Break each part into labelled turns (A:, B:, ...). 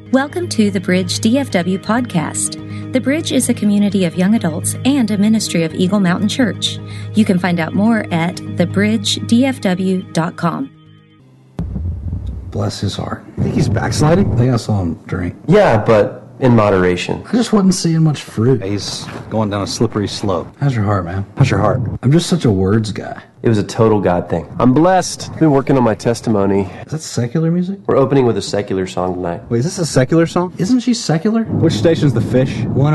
A: Welcome to the Bridge DFW podcast. The Bridge is a community of young adults and a ministry of Eagle Mountain Church. You can find out more at thebridgedfw.com.
B: Bless his heart. I think he's backsliding. I think I saw him drink.
C: Yeah, but in moderation.
B: I just wasn't seeing much fruit.
D: He's going down a slippery slope.
B: How's your heart, man?
D: How's your heart?
B: I'm just such a words guy.
C: It was a total God thing. I'm blessed. Been working on my testimony.
B: Is that secular music?
C: We're opening with a secular song tonight.
D: Wait, is this a secular song?
B: Isn't she secular?
D: Which station's The Fish?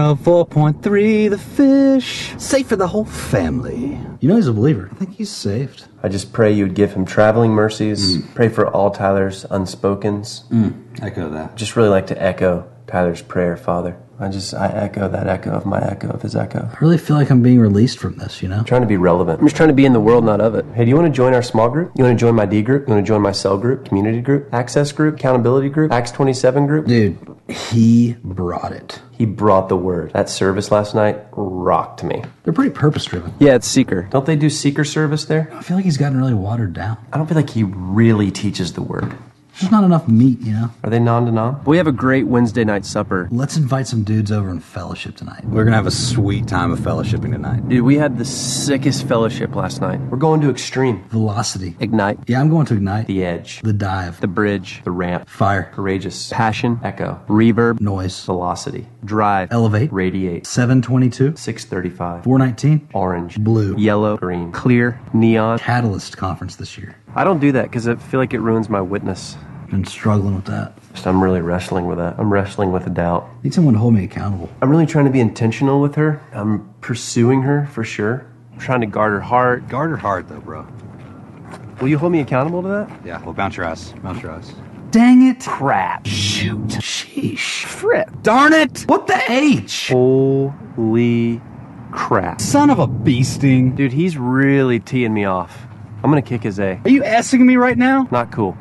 D: 104.3 The Fish. Safe for the whole family.
B: You know he's a believer. I think he's saved.
C: I just pray you'd give him traveling mercies. Pray for all Tyler's unspokens.
B: Echo that.
C: Just really like to echo Tyler's prayer, Father. I echo that echo of my echo of his echo.
B: I really feel like I'm being released from this, you know?
C: I'm trying to be relevant. I'm just trying to be in the world, not of it. Hey, do you want to join our small group? You want to join my D group? You want to join my cell group, community group, access group, accountability group, Acts 27 group?
B: Dude, he brought it.
C: He brought the word. That service last night rocked me.
B: They're pretty purpose-driven.
C: Yeah, it's Seeker. Don't they do Seeker service there?
B: I feel like he's gotten really watered down.
C: I don't feel like he really teaches the word.
B: There's just not enough meat, you know?
C: Are they non-denom? We have a great Wednesday night supper.
B: Let's invite some dudes over and fellowship tonight.
D: We're going to have a sweet time of fellowshipping tonight.
C: Dude, we had the sickest fellowship last night. We're going to Extreme.
B: Velocity.
C: Ignite.
B: Yeah, I'm going to Ignite.
C: The Edge.
B: The Dive.
C: The Bridge. The Ramp.
B: Fire.
C: Courageous. Passion. Echo. Reverb.
B: Noise.
C: Velocity. Drive.
B: Elevate.
C: Radiate.
B: 722.
C: 635.
B: 419.
C: Orange.
B: Blue.
C: Yellow. Green. Clear. Neon.
B: Catalyst conference this year.
C: I don't do that because I feel like it ruins my witness.
B: Been struggling with that.
C: I'm really wrestling with that. I'm wrestling with a doubt.
B: Need someone to hold me accountable.
C: I'm really trying to be intentional with her. I'm pursuing her for sure. I'm trying to guard her heart.
D: Guard her heart, though, bro.
C: Will you hold me accountable to that?
D: Yeah, well, bounce your ass. Bounce your ass.
B: Dang it.
C: Crap.
B: Shoot. Sheesh.
C: Frick.
B: Darn it. What the H?
C: Holy crap.
D: Son of a bee sting.
C: Dude, he's really teeing me off. I'm gonna kick his A.
D: Are you asking me right now?
C: Not cool.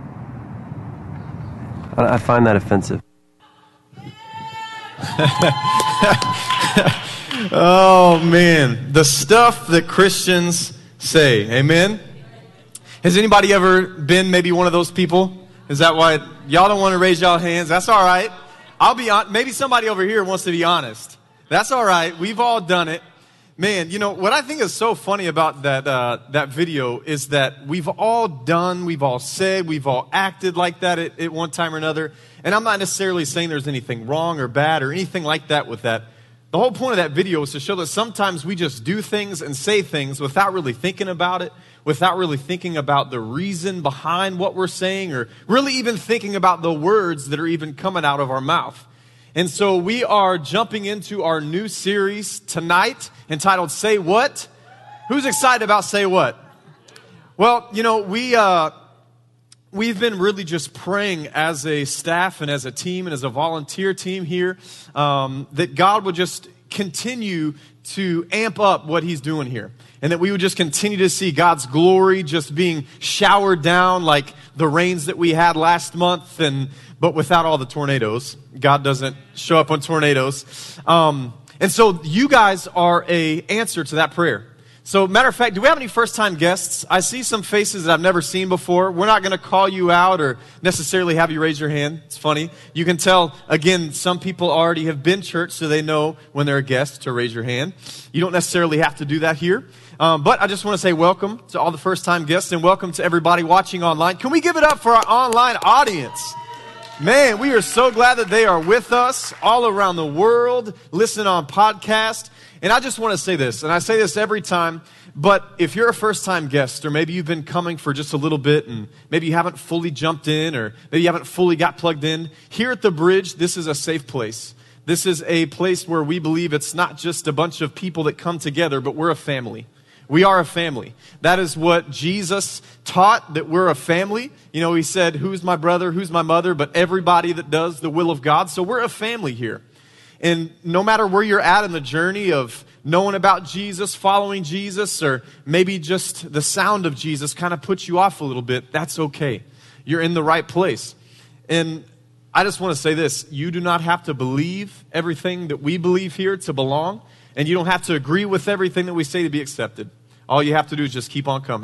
C: I find that offensive.
E: Oh, man. The stuff that Christians say. Amen? Has anybody ever been maybe one of those people? Is that why y'all don't want to raise y'all hands? That's all right. I'll be on. Maybe somebody over here wants to be honest. That's all right. We've all done it. Man, you know, what I think is so funny about that video is that we've all done, we've all said, we've all acted like that at one time or another. And I'm not necessarily saying there's anything wrong or bad or anything like that with that. The whole point of that video is to show that sometimes we just do things and say things without really thinking about it, without really thinking about the reason behind what we're saying, or really even thinking about the words that are even coming out of our mouth. And so we are jumping into our new series tonight entitled Say What? Who's excited about Say What? Well, you know, we've been really just praying as a staff and as a team and as a volunteer team here that God would just continue to amp up what he's doing here. And that we would just continue to see God's glory just being showered down like the rains that we had last month, but without all the tornadoes. God doesn't show up on tornadoes. And so you guys are an answer to that prayer. So matter of fact, do we have any first-time guests? I see some faces that I've never seen before. We're not going to call you out or necessarily have you raise your hand. It's funny. You can tell, again, some people already have been church, so they know when they're a guest to raise your hand. You don't necessarily have to do that here. But I just want to say welcome to all the first-time guests and welcome to everybody watching online. Can we give it up for our online audience? Man, we are so glad that they are with us all around the world, listening on podcast. And I just want to say this, and I say this every time, but if you're a first-time guest, or maybe you've been coming for just a little bit, and maybe you haven't fully jumped in, or maybe you haven't fully got plugged in, here at The Bridge, this is a safe place. This is a place where we believe it's not just a bunch of people that come together, but we're a family. We are a family. That is what Jesus taught, that we're a family. You know, he said, who's my brother, who's my mother, but everybody that does the will of God. So we're a family here. And no matter where you're at in the journey of knowing about Jesus, following Jesus, or maybe just the sound of Jesus kind of puts you off a little bit, that's okay. You're in the right place. And I just want to say this. You do not have to believe everything that we believe here to belong. And you don't have to agree with everything that we say to be accepted. All you have to do is just keep on coming.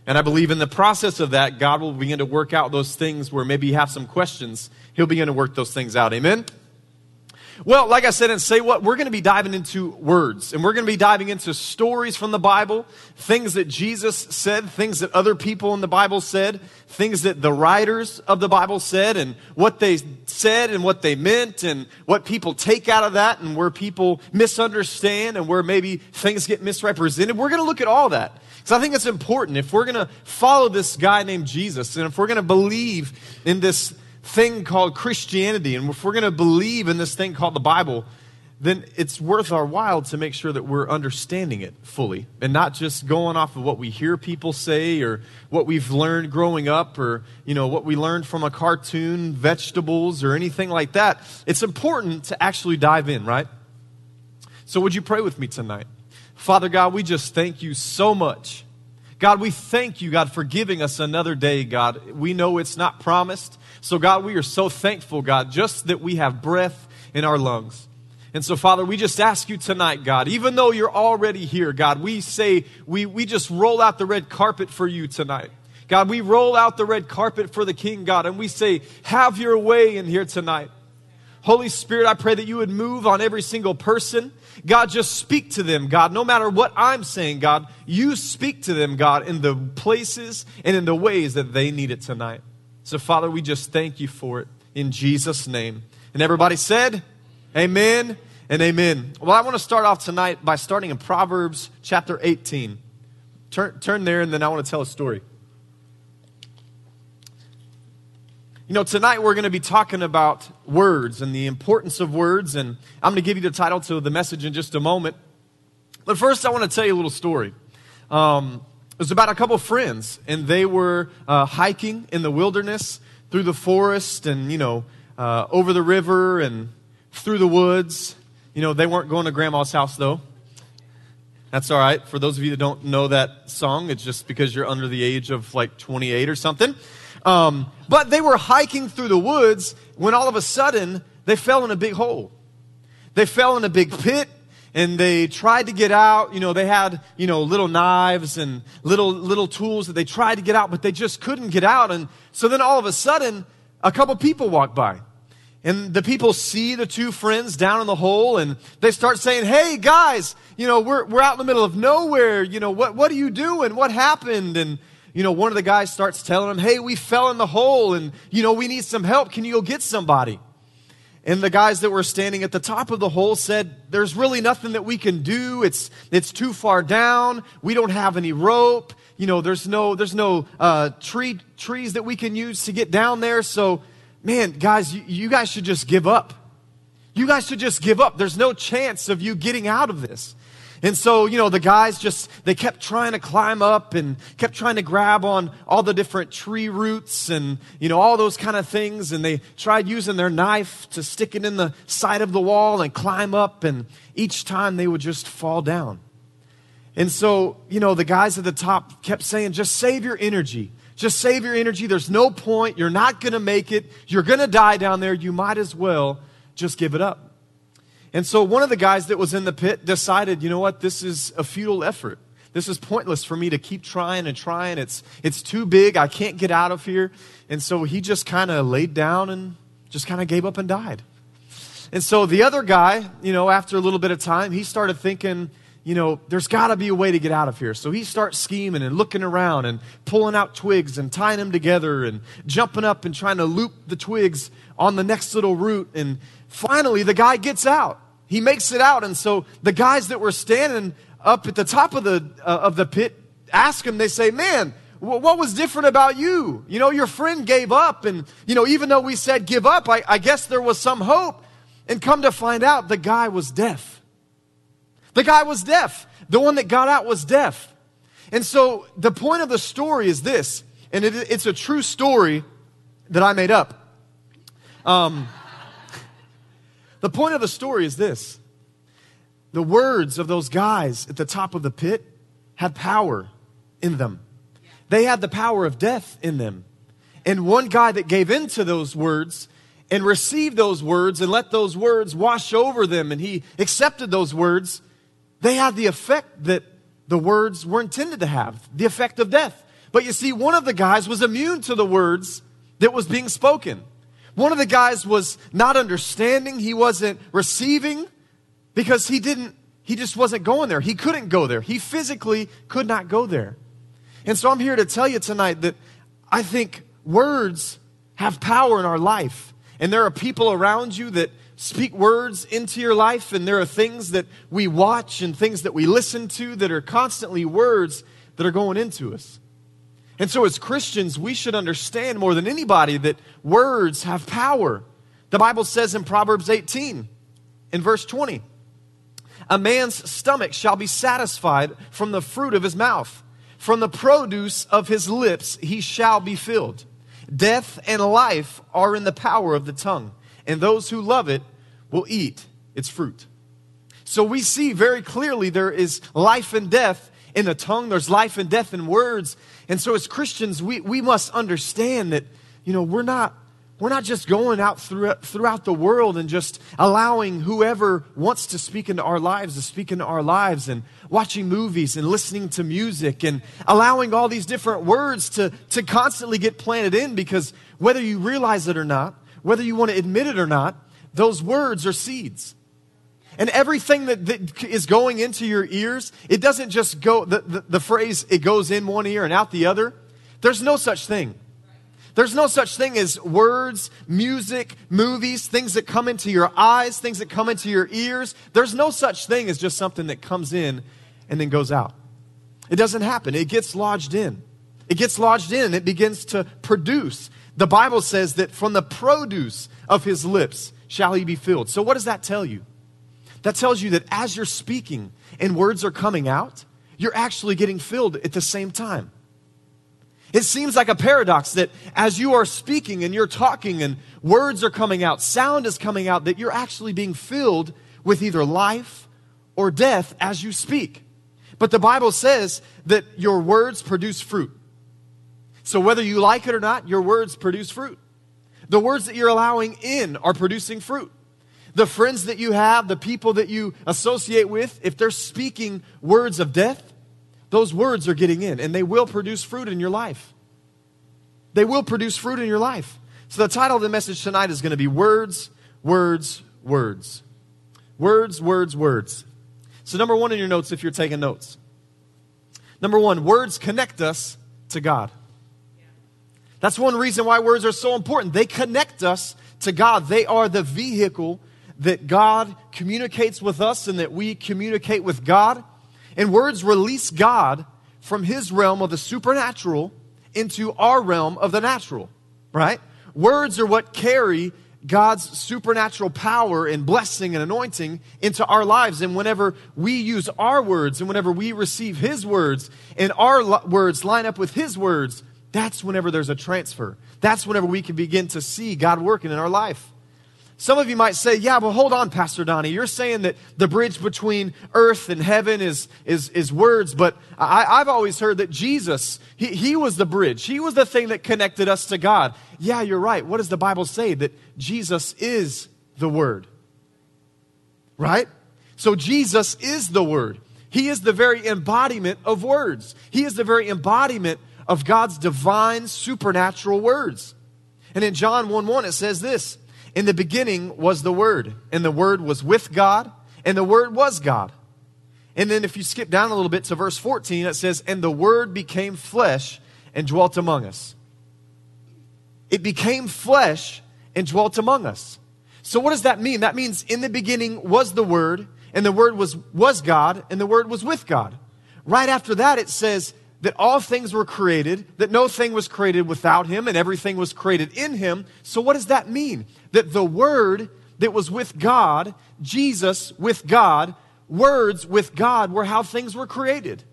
E: And I believe in the process of that, God will begin to work out those things where maybe you have some questions. He'll begin to work those things out. Amen? Well, like I said, and say what, we're going to be diving into words. And we're going to be diving into stories from the Bible, things that Jesus said, things that other people in the Bible said, things that the writers of the Bible said, and what they said and what they meant, and what people take out of that, and where people misunderstand, and where maybe things get misrepresented. We're going to look at all that. Because I think it's important. If we're going to follow this guy named Jesus, and if we're going to believe in this thing called Christianity, and if we're going to believe in this thing called the Bible, then it's worth our while to make sure that we're understanding it fully and not just going off of what we hear people say or what we've learned growing up or, what we learned from a cartoon, vegetables, or anything like that. It's important to actually dive in, right? So would you pray with me tonight? Father God, we just thank you so much. God, we thank you, God, for giving us another day, God. We know it's not promised. So, God, we are so thankful, God, just that we have breath in our lungs. And so, Father, we just ask you tonight, God, even though you're already here, God, we say, we just roll out the red carpet for you tonight. God, we roll out the red carpet for the King, God, and we say, have your way in here tonight. Holy Spirit, I pray that you would move on every single person. God, just speak to them, God. No matter what I'm saying, God, you speak to them, God, in the places and in the ways that they need it tonight. So, Father, we just thank you for it in Jesus' name. And everybody said, amen and amen. Well, I want to start off tonight by starting in Proverbs chapter 18. Turn there, and then I want to tell a story. Tonight we're going to be talking about words and the importance of words, and I'm going to give you the title to the message in just a moment. But first, I want to tell you a little story. It was about a couple of friends, and they were hiking in the wilderness through the forest and, over the river and through the woods. They weren't going to Grandma's house, though. That's all right. For those of you that don't know that song, it's just because you're under the age of like 28 or something. But they were hiking through the woods when all of a sudden they fell in a big hole. They fell in a big pit. And they tried to get out. They had, little knives and little tools that they tried to get out, but they just couldn't get out. And so then all of a sudden, a couple people walk by. And the people see the two friends down in the hole, and they start saying, hey, guys, we're out in the middle of nowhere. What are you doing? What happened? And, one of the guys starts telling them, hey, we fell in the hole, and, we need some help. Can you go get somebody? And the guys that were standing at the top of the hole said, there's really nothing that we can do. It's too far down. We don't have any rope. There's no trees that we can use to get down there. So, man, guys, you guys should just give up. You guys should just give up. There's no chance of you getting out of this. And so, the guys they kept trying to climb up and kept trying to grab on all the different tree roots and, all those kind of things. And they tried using their knife to stick it in the side of the wall and climb up. And each time they would just fall down. And so, the guys at the top kept saying, just save your energy. Just save your energy. There's no point. You're not going to make it. You're going to die down there. You might as well just give it up. And so one of the guys that was in the pit decided, you know what, this is a futile effort. This is pointless for me to keep trying and trying. It's too big. I can't get out of here. And so he just kind of laid down and just kind of gave up and died. And so the other guy, after a little bit of time, he started thinking, there's got to be a way to get out of here. So he starts scheming and looking around and pulling out twigs and tying them together and jumping up and trying to loop the twigs on the next little root. And finally, the guy gets out. He makes it out. And so the guys that were standing up at the top of the pit ask him, they say, man, what was different about you? Your friend gave up. And, even though we said give up, I guess there was some hope. And come to find out, the guy was deaf. The guy was deaf. The one that got out was deaf. And so the point of the story is this, and it's a true story that I made up. The point of the story is this. The words of those guys at the top of the pit had power in them. They had the power of death in them. And one guy that gave into those words and received those words and let those words wash over them, and he accepted those words, they had the effect that the words were intended to have, the effect of death. But you see, one of the guys was immune to the words that was being spoken. One of the guys was not understanding. He wasn't receiving because he just wasn't going there. He couldn't go there. He physically could not go there. And so I'm here to tell you tonight that I think words have power in our life. And there are people around you that speak words into your life. And there are things that we watch and things that we listen to that are constantly words that are going into us. And so as Christians, we should understand more than anybody that words have power. The Bible says in Proverbs 18, in verse 20, a man's stomach shall be satisfied from the fruit of his mouth. From the produce of his lips he shall be filled. Death and life are in the power of the tongue, and those who love it will eat its fruit. So we see very clearly there is life and death in the tongue. There's life and death in words. And so as Christians, we must understand that, we're not just going out throughout the world and just allowing whoever wants to speak into our lives to speak into our lives, and watching movies and listening to music and allowing all these different words to constantly get planted in, because whether you realize it or not, whether you want to admit it or not, those words are seeds. And everything that is going into your ears, it doesn't just go, the phrase, it goes in one ear and out the other. There's no such thing. There's no such thing as words, music, movies, things that come into your eyes, things that come into your ears. There's no such thing as just something that comes in and then goes out. It doesn't happen. It gets lodged in. It gets lodged in and it begins to produce. The Bible says that from the produce of his lips shall he be filled. So what does that tell you? That tells you that as you're speaking and words are coming out, you're actually getting filled at the same time. It seems like a paradox that as you are speaking and you're talking and words are coming out, sound is coming out, that you're actually being filled with either life or death as you speak. But the Bible says that your words produce fruit. So whether you like it or not, your words produce fruit. The words that you're allowing in are producing fruit. The friends that you have, the people that you associate with, if they're speaking words of death, those words are getting in, and they will produce fruit in your life. They will produce fruit in your life. So the title of the message tonight is going to be Words, Words, Words. Words, words, words. So number one in your notes, if you're taking notes. Number one, words connect us to God. That's one reason why words are so important. They connect us to God. They are the vehicle that God communicates with us and that we communicate with God. And words release God from his realm of the supernatural into our realm of the natural, right? Words are what carry God's supernatural power and blessing and anointing into our lives. And whenever we use our words and whenever we receive his words and our words line up with his words, that's whenever there's a transfer. That's whenever we can begin to see God working in our life. Some of you might say, yeah, but hold on, Pastor Donnie. You're saying that the bridge between earth and heaven is words. But I've always heard that Jesus, he was the bridge. He was the thing that connected us to God. Yeah, you're right. What does the Bible say? That Jesus is the Word. Right? So Jesus is the Word. He is the very embodiment of words. He is the very embodiment of God's divine supernatural words. And in John 1:1 it says this, in the beginning was the Word, and the Word was with God, and the Word was God. And then if you skip down a little bit to verse 14, it says, and the Word became flesh and dwelt among us. It became flesh and dwelt among us. So what does that mean? That means in the beginning was the Word, and the Word was God, and the Word was with God. Right after that it says that all things were created, that no thing was created without him, and everything was created in him. So what does that mean? That the Word that was with God, Jesus with God, words with God were how things were created.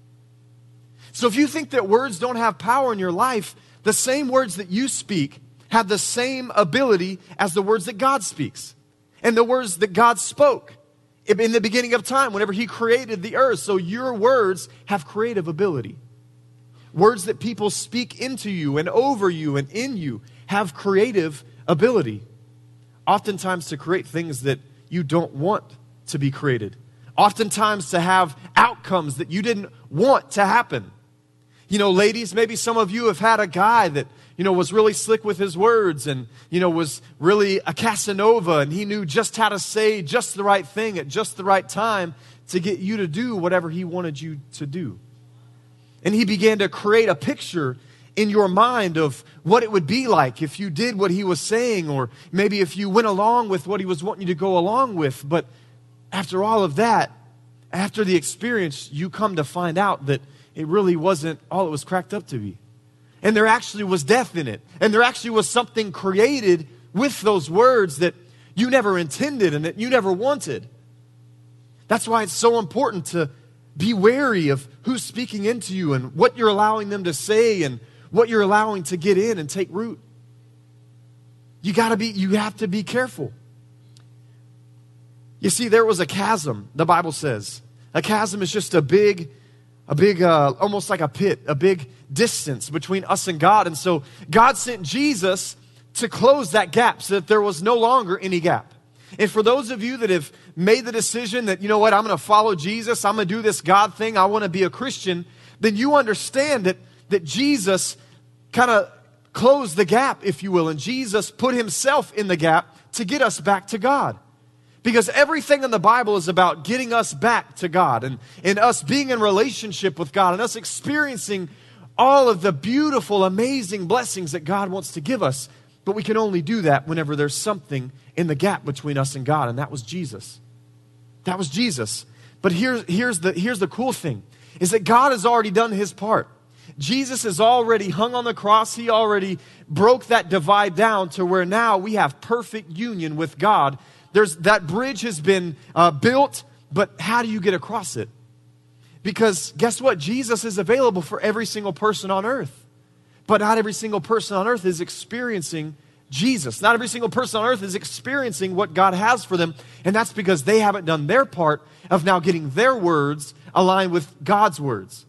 E: So if you think that words don't have power in your life, the same words that you speak have the same ability as the words that God speaks. And the words that God spoke in the beginning of time, whenever he created the earth. So your words have creative ability. Words that people speak into you and over you and in you have creative ability. Oftentimes to create things that you don't want to be created. Oftentimes to have outcomes that you didn't want to happen. ladies, maybe some of you have had a guy that, was really slick with his words and, was really a Casanova, and he knew just how to say just the right thing at just the right time to get you to do whatever he wanted you to do. And he began to create a picture in your mind of what it would be like if you did what he was saying, or maybe if you went along with what he was wanting you to go along with. But after all of that, after the experience, you come to find out that it really wasn't all it was cracked up to be. And there actually was death in it. And there actually was something created with those words that you never intended and that you never wanted. That's why it's so important to be wary of who's speaking into you and what you're allowing them to say and what you're allowing to get in and take root. You have to be careful. You see, there was a chasm, the Bible says. A chasm is just a big, almost like a pit, a big distance between us and God. And so God sent Jesus to close that gap so that there was no longer any gap. And for those of you that have made the decision that, I'm going to follow Jesus, I'm going to do this God thing, I want to be a Christian, then you understand that Jesus kind of closed the gap, if you will, and Jesus put himself in the gap to get us back to God. Because everything in the Bible is about getting us back to God and us being in relationship with God and us experiencing all of the beautiful, amazing blessings that God wants to give us. But we can only do that whenever there's something in the gap between us and God, and that was Jesus. That was Jesus. But here's the cool thing, is that God has already done his part. Jesus has already hung on the cross. He already broke that divide down to where now we have perfect union with God. That bridge has been built, but how do you get across it? Because guess what? Jesus is available for every single person on earth. But not every single person on earth is experiencing Jesus. Not every single person on earth is experiencing what God has for them. And that's because they haven't done their part of now getting their words aligned with God's words.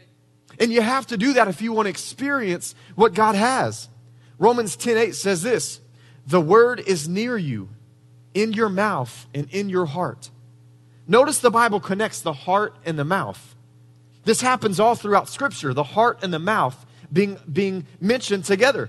E: And you have to do that if you want to experience what God has. Romans 10:8 says this, "The word is near you, in your mouth and in your heart." Notice the Bible connects the heart and the mouth. This happens all throughout Scripture, the heart and the mouth being mentioned together.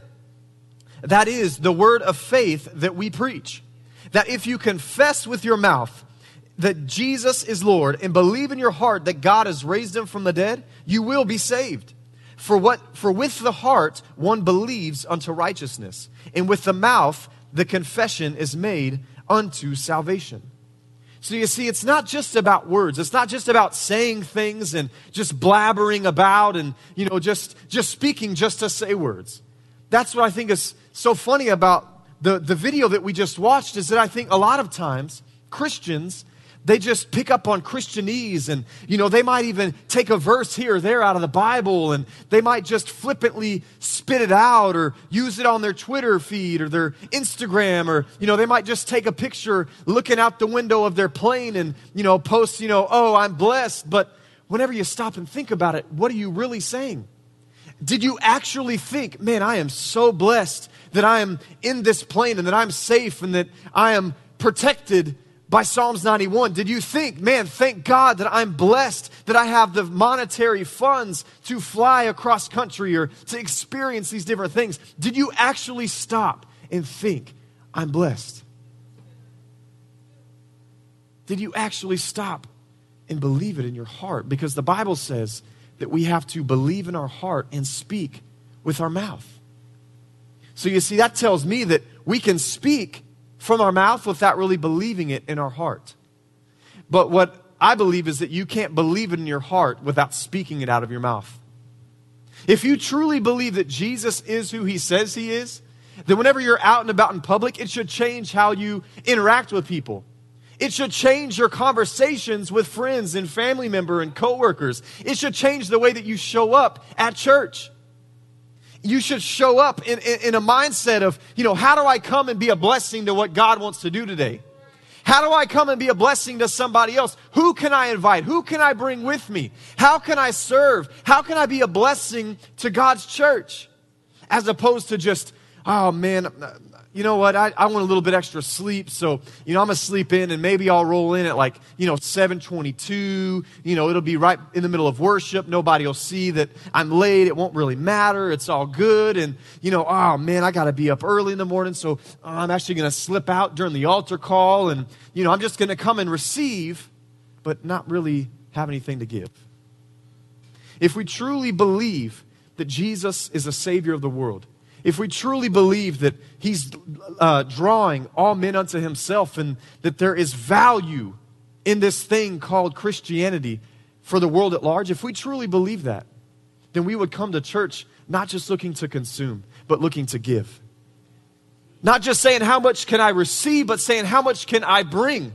E: That is the word of faith that we preach. That if you confess with your mouth that Jesus is Lord and believe in your heart that God has raised him from the dead, you will be saved. For with the heart one believes unto righteousness, and with the mouth the confession is made unto salvation. So you see, it's not just about words. It's not just about saying things and just blabbering about and, just speaking just to say words. That's what I think is so funny about the video that we just watched, is that I think a lot of times Christians, they just pick up on Christianese and, they might even take a verse here or there out of the Bible and they might just flippantly spit it out or use it on their Twitter feed or their Instagram, or, they might just take a picture looking out the window of their plane and, post, "Oh, I'm blessed." But whenever you stop and think about it, what are you really saying? Did you actually think, man, I am so blessed that I am in this plane and that I'm safe and that I am protected by Psalms 91? Did you think, man, thank God that I'm blessed, that I have the monetary funds to fly across country or to experience these different things? Did you actually stop and think, I'm blessed? Did you actually stop and believe it in your heart? Because the Bible says that we have to believe in our heart and speak with our mouth. So you see, that tells me that we can speak from our mouth without really believing it in our heart. But what I believe is that you can't believe it in your heart without speaking it out of your mouth. If you truly believe that Jesus is who he says he is, then whenever you're out and about in public, it should change how you interact with people. It should change your conversations with friends and family members and coworkers. It should change the way that you show up at church. You should show up in a mindset of, how do I come and be a blessing to what God wants to do today? How do I come and be a blessing to somebody else? Who can I invite? Who can I bring with me? How can I serve? How can I be a blessing to God's church? As opposed to just, oh man, you know what, I want a little bit extra sleep, so, I'm going to sleep in, and maybe I'll roll in at 7:22. It'll be right in the middle of worship. Nobody will see that I'm late. It won't really matter. It's all good. And, oh man, I got to be up early in the morning, so I'm actually going to slip out during the altar call, and, I'm just going to come and receive, but not really have anything to give. If we truly believe that Jesus is the Savior of the world, if we truly believe that He's drawing all men unto Himself, and that there is value in this thing called Christianity for the world at large, if we truly believe that, then we would come to church not just looking to consume, but looking to give. Not just saying, how much can I receive, but saying, how much can I bring?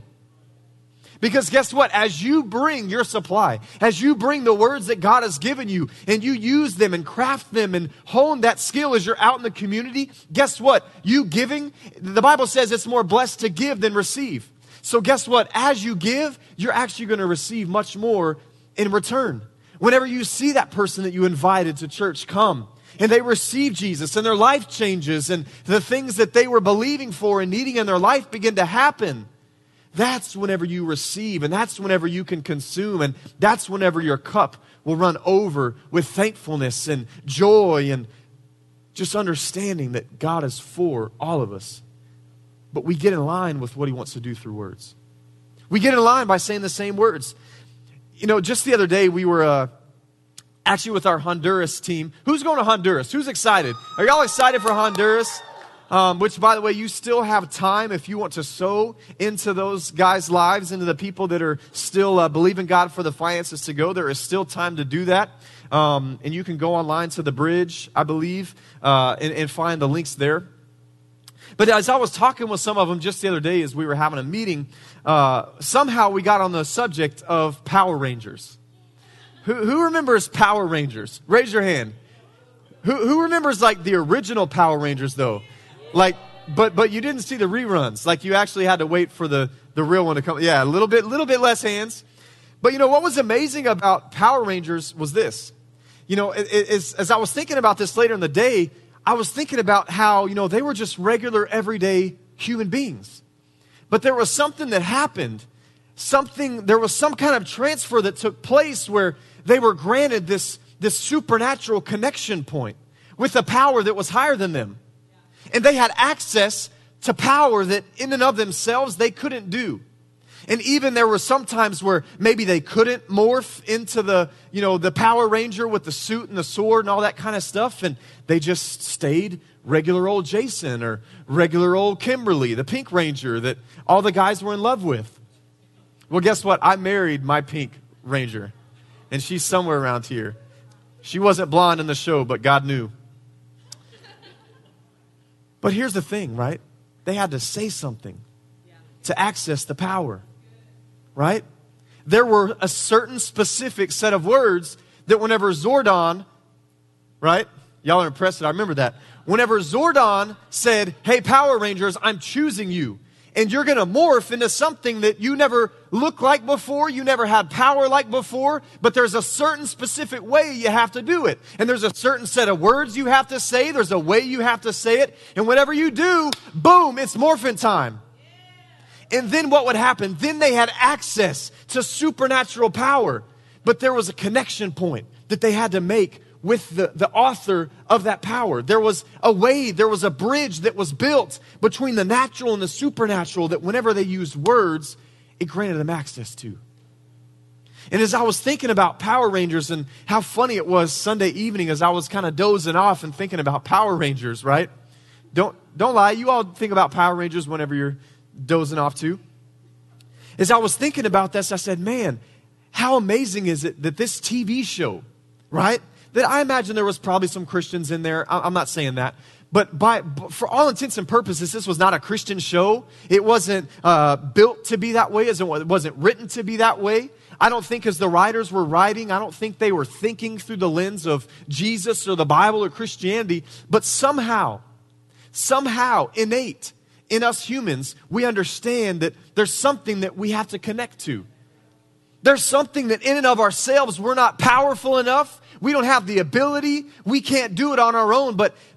E: Because guess what? As you bring your supply, as you bring the words that God has given you, and you use them and craft them and hone that skill as you're out in the community, guess what? You giving, the Bible says it's more blessed to give than receive. So guess what? As you give, you're actually going to receive much more in return. Whenever you see that person that you invited to church come, and they receive Jesus, and their life changes, and the things that they were believing for and needing in their life begin to happen, that's whenever you receive, and that's whenever you can consume, and that's whenever your cup will run over with thankfulness and joy and just understanding that God is for all of us. But we get in line with what He wants to do through words. We get in line by saying the same words. Just the other day we were actually with our Honduras team. Who's going to Honduras? Who's excited? Are y'all excited for Honduras? Which, by the way, you still have time if you want to sow into those guys' lives, into the people that are still believing God for the finances to go. There is still time to do that. And you can go online to the Bridge, I believe, and find the links there. But as I was talking with some of them just the other day as we were having a meeting, somehow we got on the subject of Power Rangers. Who remembers Power Rangers? Raise your hand. Who remembers the original Power Rangers, though? But you didn't see the reruns. You actually had to wait for the real one to come. Yeah, a little bit less hands. But what was amazing about Power Rangers was this. As I was thinking about this later in the day, I was thinking about how, they were just regular, everyday human beings. But there was something that happened. There was some kind of transfer that took place where they were granted this supernatural connection point with a power that was higher than them. And they had access to power that in and of themselves they couldn't do. And even there were some times where maybe they couldn't morph into the Power Ranger with the suit and the sword and all that kind of stuff. And they just stayed regular old Jason or regular old Kimberly, the Pink Ranger that all the guys were in love with. Well, guess what? I married my Pink Ranger. And she's somewhere around here. She wasn't blonde in the show, but God knew. But here's the thing, right? They had to say something to access the power, right? There were a certain specific set of words that whenever Zordon, right? Y'all are impressed. I remember that. Whenever Zordon said, hey, Power Rangers, I'm choosing you. And you're going to morph into something that you never looked like before, you never had power like before, but there's a certain specific way you have to do it. And there's a certain set of words you have to say, there's a way you have to say it, and whatever you do, boom, it's morphin' time. And then what would happen? Then they had access to supernatural power, but there was a connection point that they had to make with the author of that power. There was a way, there was a bridge that was built between the natural and the supernatural that whenever they used words, it granted them access to. And as I was thinking about Power Rangers and how funny it was Sunday evening as I was kind of dozing off and thinking about Power Rangers, right? Don't lie, you all think about Power Rangers whenever you're dozing off too. As I was thinking about this, I said, man, how amazing is it that this TV show, right? That I imagine there was probably some Christians in there. I'm not saying that. But for all intents and purposes, this was not a Christian show. It wasn't built to be that way. It wasn't written to be that way. I don't think as the writers were writing, I don't think they were thinking through the lens of Jesus or the Bible or Christianity. But somehow, innate in us humans, we understand that there's something that we have to connect to. There's something that in and of ourselves, we're not powerful enough. We don't have the ability. We can't do it on our own. But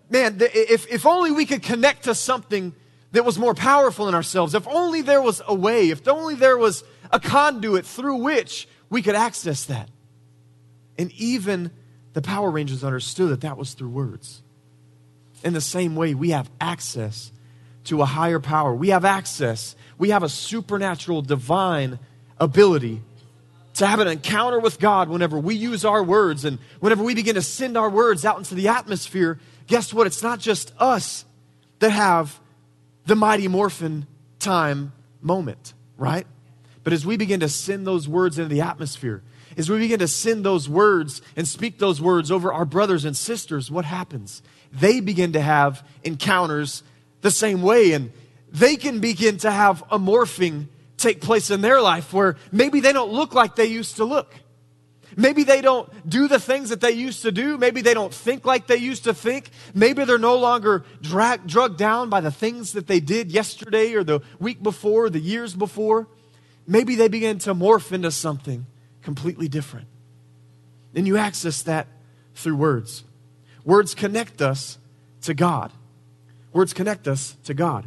E: man, if only we could connect to something that was more powerful in ourselves, if only there was a way, if only there was a conduit through which we could access that. And even the Power Rangers understood that that was through words. In the same way, we have access to a higher power. We have access. We have a supernatural, divine ability to have an encounter with God whenever we use our words and whenever we begin to send our words out into the atmosphere. Guess what? It's not just us that have the Mighty Morphin time moment, right? But as we begin to send those words into the atmosphere, as we begin to send those words and speak those words over our brothers and sisters, what happens? They begin to have encounters the same way, and they can begin to have a morphing take place in their life where maybe they don't look like they used to look. Maybe they don't do the things that they used to do. Maybe they don't think like they used to think. Maybe they're no longer drugged down by the things that they did yesterday or the week before, the years before. Maybe they begin to morph into something completely different. And you access that through words. Words connect us to God. Words connect us to God.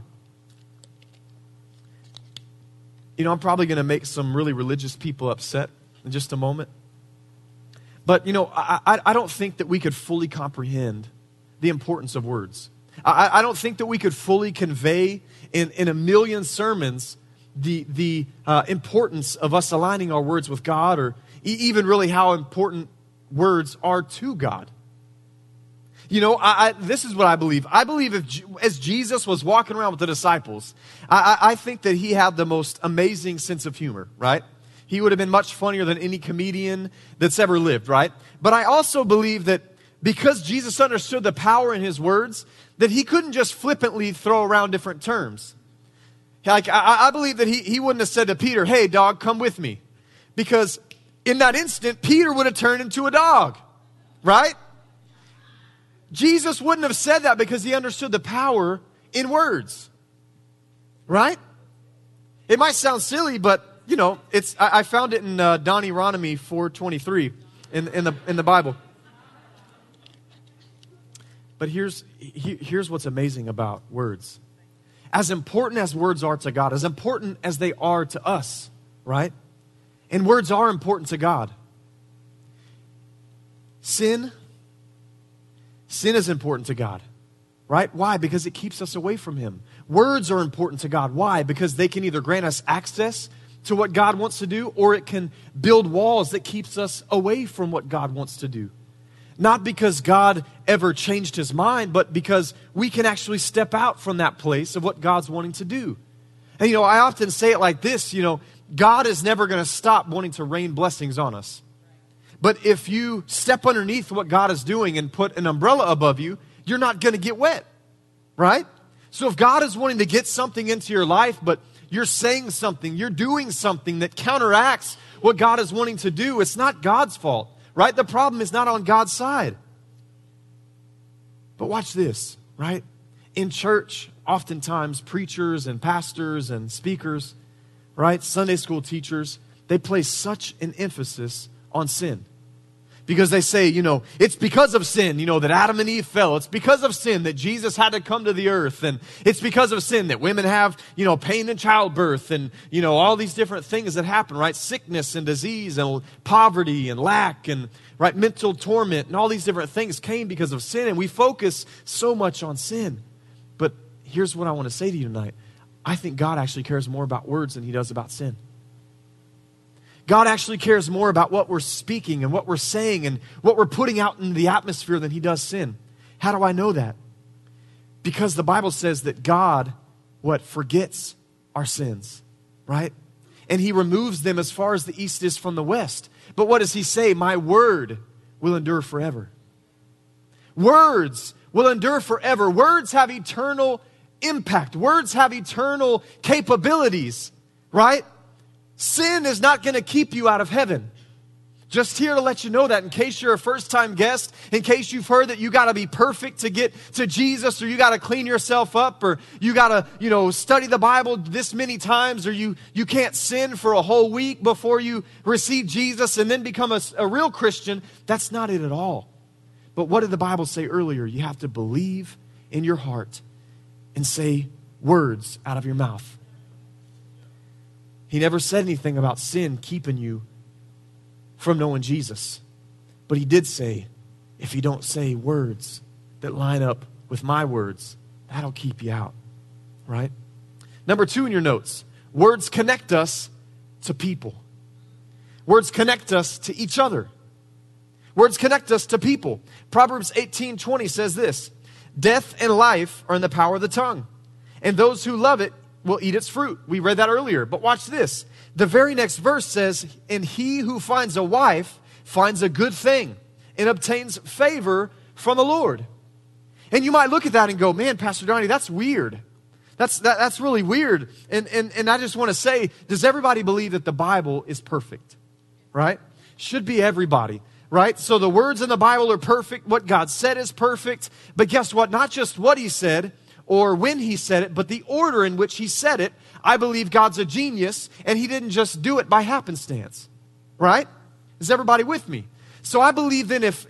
E: You know, I'm probably going to make some really religious people upset in just a moment. But, you know, I don't think that we could fully comprehend the importance of words. I don't think that we could fully convey in a million sermons the importance of us aligning our words with God, or even really how important words are to God. You know, this is what I believe. I believe as Jesus was walking around with the disciples, I think that he had the most amazing sense of humor, right? He would have been much funnier than any comedian that's ever lived, right? But I also believe that because Jesus understood the power in his words, that he couldn't just flippantly throw around different terms. Like, I believe that he wouldn't have said to Peter, "Hey, dog, come with me." Because in that instant, Peter would have turned into a dog, right? Jesus wouldn't have said that because he understood the power in words, right? It might sound silly, but you know, I found it in Deuteronomy 4:23 in the Bible. But here's what's amazing about words. As important as words are to God, as important as they are to us, right? And words are important to God. Sin is important to God, right? Why? Because it keeps us away from Him. Words are important to God. Why? Because they can either grant us access to what God wants to do, or it can build walls that keeps us away from what God wants to do. Not because God ever changed His mind, but because we can actually step out from that place of what God's wanting to do. And, you know, I often say it like this, you know, God is never going to stop wanting to rain blessings on us. But if you step underneath what God is doing and put an umbrella above you, you're not going to get wet, right? So if God is wanting to get something into your life, but you're saying something, you're doing something that counteracts what God is wanting to do, it's not God's fault, right? The problem is not on God's side. But watch this, right? In church, oftentimes preachers and pastors and speakers, right? Sunday school teachers, they place such an emphasis on sin. Because they say, you know, it's because of sin, you know, that Adam and Eve fell. It's because of sin that Jesus had to come to the earth. And it's because of sin that women have, you know, pain in childbirth and, you know, all these different things that happen, right? Sickness and disease and poverty and lack and, right, mental torment and all these different things came because of sin. And we focus so much on sin. But here's what I want to say to you tonight. I think God actually cares more about words than He does about sin. God actually cares more about what we're speaking and what we're saying and what we're putting out in the atmosphere than He does sin. How do I know that? Because the Bible says that God, forgets our sins, right? And He removes them as far as the east is from the west. But what does He say? My word will endure forever. Words will endure forever. Words have eternal impact. Words have eternal capabilities, right? Sin is not going to keep you out of heaven. Just here to let you know that in case you're a first-time guest, in case you've heard that you got to be perfect to get to Jesus, or you got to clean yourself up, or you got to, you know, study the Bible this many times, or you can't sin for a whole week before you receive Jesus and then become a real Christian. That's not it at all. But what did the Bible say earlier? You have to believe in your heart and say words out of your mouth. He never said anything about sin keeping you from knowing Jesus. But he did say, if you don't say words that line up with my words, that'll keep you out, right? Number 2 in your notes, words connect us to people. Words connect us to each other. Words connect us to people. Proverbs 18:20 says this, death and life are in the power of the tongue, and those who love it will eat its fruit. We read that earlier, but watch this. The very next verse says, and he who finds a wife finds a good thing and obtains favor from the Lord. And you might look at that and go, man, Pastor Donnie, that's weird. That's really weird. And I just want to say, does everybody believe that the Bible is perfect? Right? Should be everybody. Right? So the words in the Bible are perfect. What God said is perfect. But guess what? Not just what he said or when he said it, but the order in which he said it. I believe God's a genius, and he didn't just do it by happenstance. Right? Is everybody with me? So I believe then if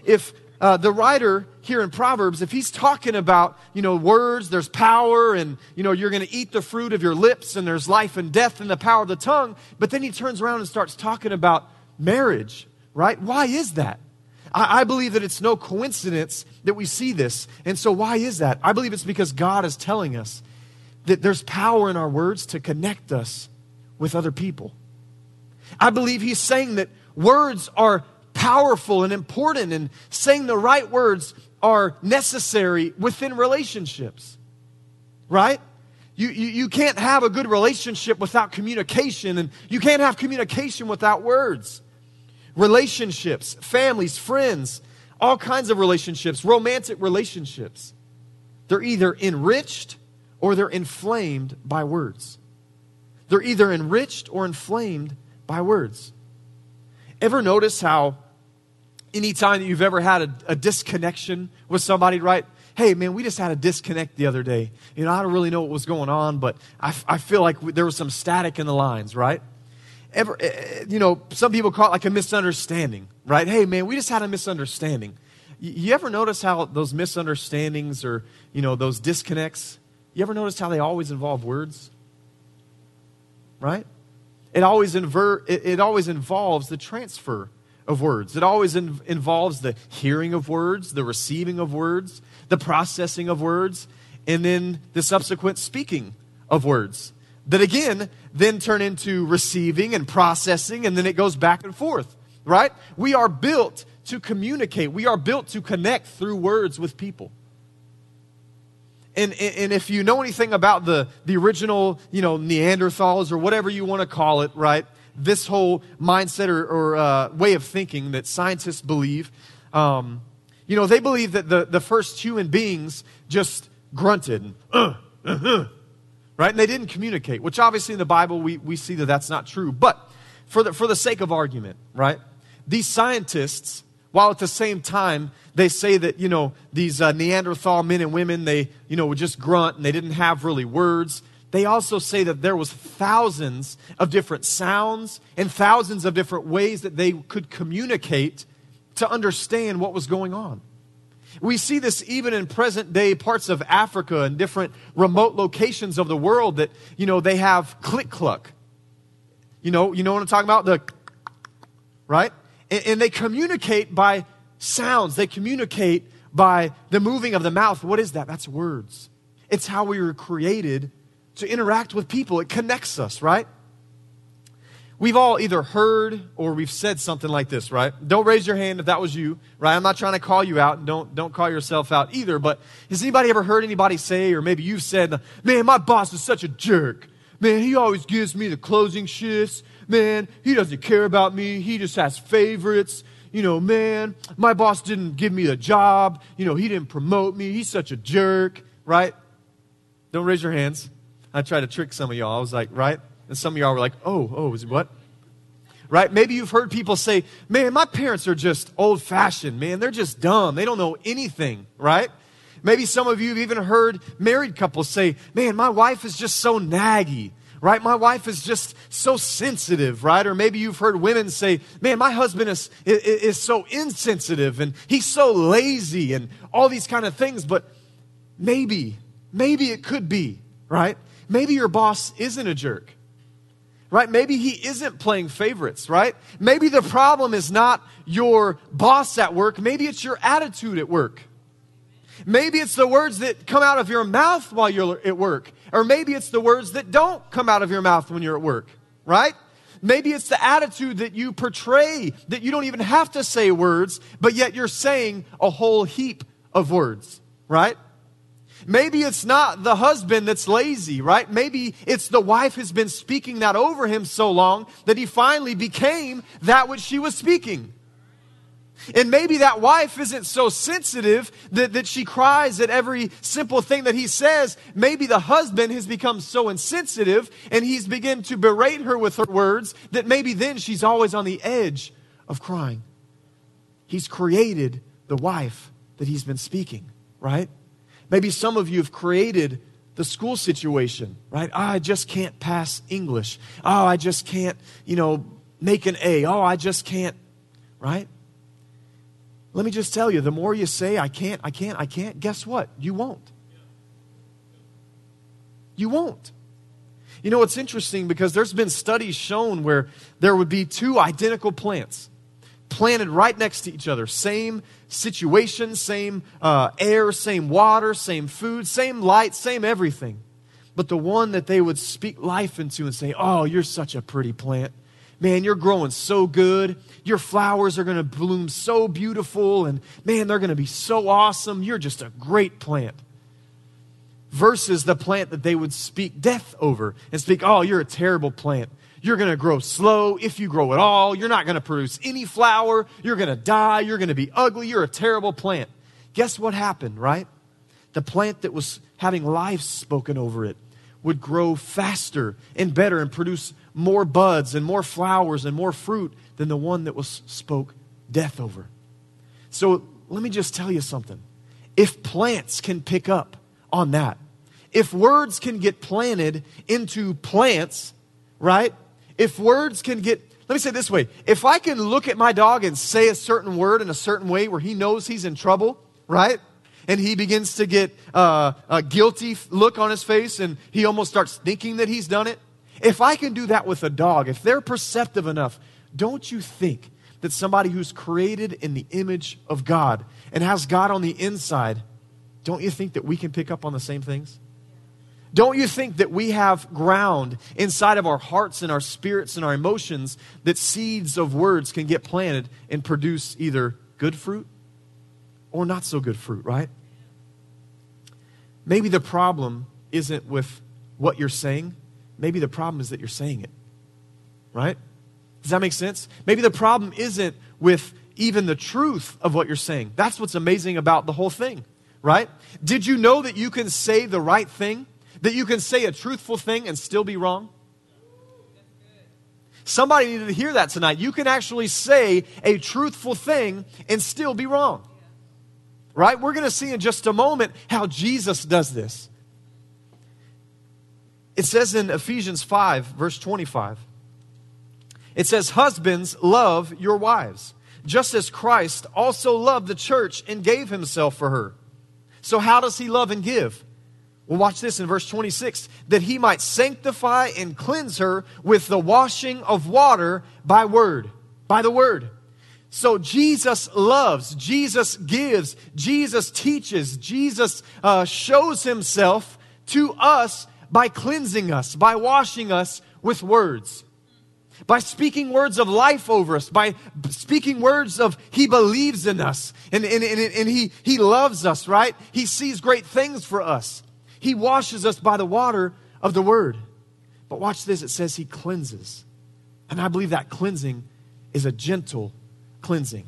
E: the writer here in Proverbs, if he's talking about, words, there's power, and, you're going to eat the fruit of your lips, and there's life and death in the power of the tongue, but then he turns around and starts talking about marriage, right? Why is that? I believe that it's no coincidence that we see this. And so why is that? I believe it's because God is telling us that there's power in our words to connect us with other people. I believe he's saying that words are powerful and important, and saying the right words are necessary within relationships, right? You can't have a good relationship without communication, and you can't have communication without words. Relationships, families, friends, all kinds of relationships, romantic relationships, they're either enriched or they're inflamed by words. They're either enriched or inflamed by words. Ever notice how anytime that you've ever had a disconnection with somebody, right? Hey, man, we just had a disconnect the other day. I don't really know what was going on, but I feel like there was some static in the lines, right? Some people call it like a misunderstanding, right? Hey, man, we just had a misunderstanding. You ever notice how those misunderstandings or, those disconnects, you ever notice how they always involve words? Right? It always involves the transfer of words. It always involves the hearing of words, the receiving of words, the processing of words, and then the subsequent speaking of words. That again, then turn into receiving and processing, and then it goes back and forth, right? We are built to communicate. We are built to connect through words with people. And if you know anything about the original, Neanderthals or whatever you want to call it, right? This whole mindset or way of thinking that scientists believe, they believe that the first human beings just grunted and right? And they didn't communicate, which obviously in the Bible we see that that's not true. But for the sake of argument, right? These scientists, while at the same time they say that, these Neanderthal men and women, they, would just grunt and they didn't have really words. They also say that there was thousands of different sounds and thousands of different ways that they could communicate to understand what was going on. We see this even in present day parts of Africa and different remote locations of the world that, they have click-cluck. You know what I'm talking about? Right? And they communicate by sounds. They communicate by the moving of the mouth. What is that? That's words. It's how we were created to interact with people. It connects us, right? We've all either heard or we've said something like this, right? Don't raise your hand if that was you, right? I'm not trying to call you out. Don't call yourself out either. But has anybody ever heard anybody say, or maybe you've said, man, my boss is such a jerk. Man, he always gives me the closing shifts. Man, he doesn't care about me. He just has favorites. Man, my boss didn't give me a job. He didn't promote me. He's such a jerk, right? Don't raise your hands. I tried to trick some of y'all. I was like, right? And some of y'all were like, oh, is it what? Right? Maybe you've heard people say, man, my parents are just old-fashioned, man. They're just dumb. They don't know anything, right? Maybe some of you have even heard married couples say, man, my wife is just so naggy. right? My wife is just so sensitive, right? Or maybe you've heard women say, man, my husband is so insensitive and he's so lazy and all these kind of things. But maybe it could be, right? Maybe your boss isn't a jerk, right? Maybe he isn't playing favorites, right? Maybe the problem is not your boss at work. Maybe it's your attitude at work. Maybe it's the words that come out of your mouth while you're at work. Or maybe it's the words that don't come out of your mouth when you're at work, right? Maybe it's the attitude that you portray, that you don't even have to say words, but yet you're saying a whole heap of words, right? Maybe it's not the husband that's lazy, right? Maybe it's the wife who's been speaking that over him so long that he finally became that which she was speaking. And maybe that wife isn't so sensitive that she cries at every simple thing that he says. Maybe the husband has become so insensitive and he's begun to berate her with her words that maybe then she's always on the edge of crying. He's created the wife that he's been speaking, right? Maybe some of you have created the school situation, right? Oh, I just can't pass English. Oh, I just can't, make an A. Oh, I just can't, right? Let me just tell you, the more you say, I can't, guess what? You won't. You won't. It's interesting because there's been studies shown where there would be two identical plants planted right next to each other. Same situation, same air, same water, same food, same light, same everything. But the one that they would speak life into and say, oh, you're such a pretty plant. Man, you're growing so good. Your flowers are going to bloom so beautiful. And man, they're going to be so awesome. You're just a great plant. Versus the plant that they would speak death over and speak, oh, you're a terrible plant. You're going to grow slow. If you grow at all, you're not going to produce any flower. You're going to die. You're going to be ugly. You're a terrible plant. Guess what happened, right? The plant that was having life spoken over it would grow faster and better and produce more buds and more flowers and more fruit than the one that was spoke death over. So let me just tell you something. If plants can pick up on that, if words can get planted into plants, right? If words can get, let me say it this way. If I can look at my dog and say a certain word in a certain way where he knows he's in trouble, right? And he begins to get a guilty look on his face and he almost starts thinking that he's done it. If I can do that with a dog, if they're perceptive enough, don't you think that somebody who's created in the image of God and has God on the inside, don't you think that we can pick up on the same things? Don't you think that we have ground inside of our hearts and our spirits and our emotions that seeds of words can get planted and produce either good fruit or not so good fruit, right? Maybe the problem isn't with what you're saying. Maybe the problem is that you're saying it, right? Does that make sense? Maybe the problem isn't with even the truth of what you're saying. That's what's amazing about the whole thing, right? Did you know that you can say the right thing? That you can say a truthful thing and still be wrong? Somebody needed to hear that tonight. You can actually say a truthful thing and still be wrong. Right? We're going to see in just a moment how Jesus does this. It says in Ephesians 5, verse 25. It says, husbands, love your wives, just as Christ also loved the church and gave himself for her. So how does he love and give? Well, watch this in verse 26. That he might sanctify and cleanse her with the washing of water by the word. So Jesus loves, Jesus gives, Jesus teaches, Jesus shows himself to us by cleansing us, by washing us with words. By speaking words of life over us, by speaking words of he believes in us and he loves us, right? He sees great things for us. He washes us by the water of the word. But watch this, it says he cleanses. And I believe that cleansing is a gentle cleansing.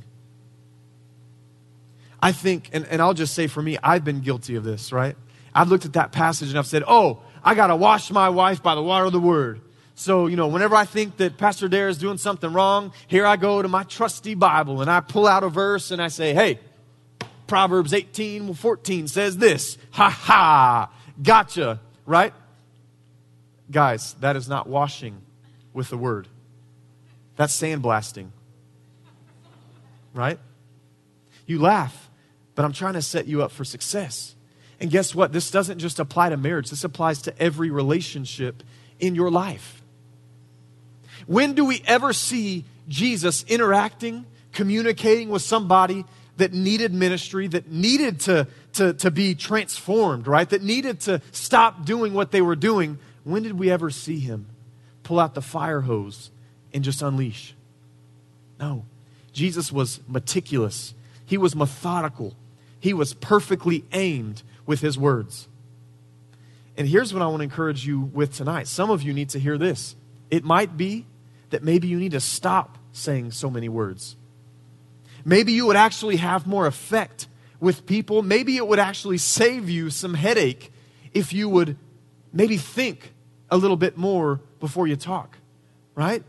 E: I think, and I'll just say for me, I've been guilty of this, right? I've looked at that passage and I've said, oh, I got to wash my wife by the water of the word. So, whenever I think that Pastor Dare is doing something wrong, here I go to my trusty Bible and I pull out a verse and I say, hey, Proverbs 18:14 says this. Ha ha, gotcha, right? Guys, that is not washing with the word. That's sandblasting. Right? You laugh, but I'm trying to set you up for success. And guess what? This doesn't just apply to marriage. This applies to every relationship in your life. When do we ever see Jesus interacting, communicating with somebody that needed ministry, that needed to be transformed, right? That needed to stop doing what they were doing? When did we ever see him pull out the fire hose and just unleash? No. Jesus was meticulous. He was methodical. He was perfectly aimed with his words. And here's what I want to encourage you with tonight. Some of you need to hear this. It might be that maybe you need to stop saying so many words. Maybe you would actually have more effect with people. Maybe it would actually save you some headache if you would maybe think a little bit more before you talk, right?